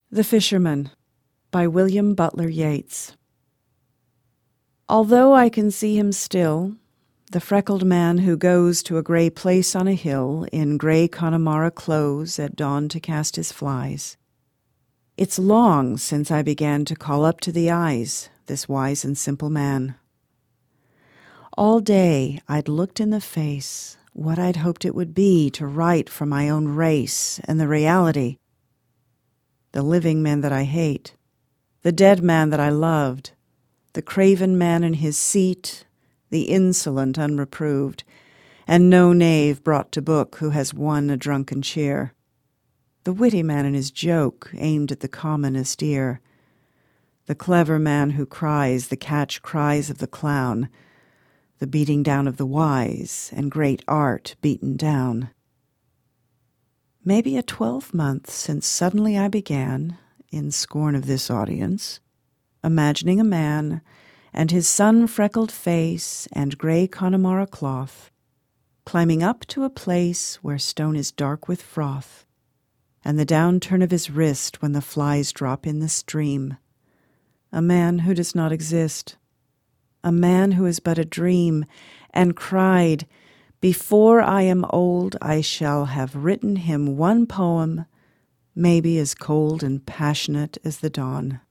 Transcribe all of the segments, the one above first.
The Fisherman by William Butler Yeats. Although I can see him still, the freckled man who goes to a gray place on a hill in gray Connemara clothes at dawn to cast his flies, it's long since I began to call up to the eyes this wise and simple man. All day I'd looked in the face what I'd hoped it would be to write for my own race and the reality, the living men that I hate, the dead man that I loved, the craven man in his seat, the insolent unreproved, and no knave brought to book who has won a drunken cheer, the witty man in his joke aimed at the commonest ear, the clever man who cries the catch cries of the clown, the beating down of the wise and great art beaten down. Maybe a 12-month since suddenly I began, in scorn of this audience, imagining a man and his sun-freckled face and gray Connemara cloth, climbing up to a place where stone is dark with froth, and the downturn of his wrist when the flies drop in the stream. A man who does not exist, a man who is but a dream, and cried, "Before I am old, I shall have written him one poem, maybe as cold and passionate as the dawn."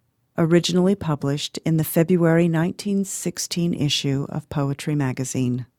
Originally published in the February 1916 issue of Poetry Magazine.